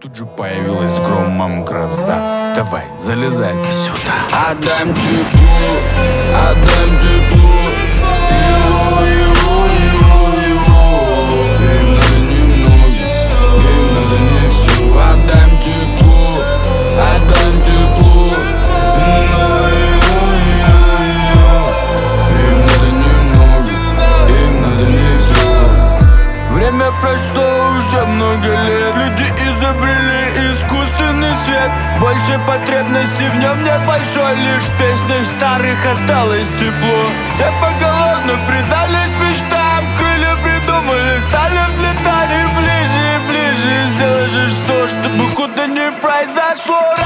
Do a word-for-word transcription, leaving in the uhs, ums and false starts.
Тут же появилась с громом гроза. Давай, залезай сюда. Отдам тепло, отдам тепло. Его, его, его, его. Им надо немного, им надо не все. Отдам тепло, отдам тепло. Его, его, его. Им надо немного, им надо не все. Время прошло уже много лет. Люди изобрели искусственный свет. Больше потребностей в нем нет большой. Лишь в песнях старых осталось тепло. Все поголовно предались мечтам. Крылья придумали, стали взлетать и ближе и ближе. Сделай же что, чтобы худо не произошло.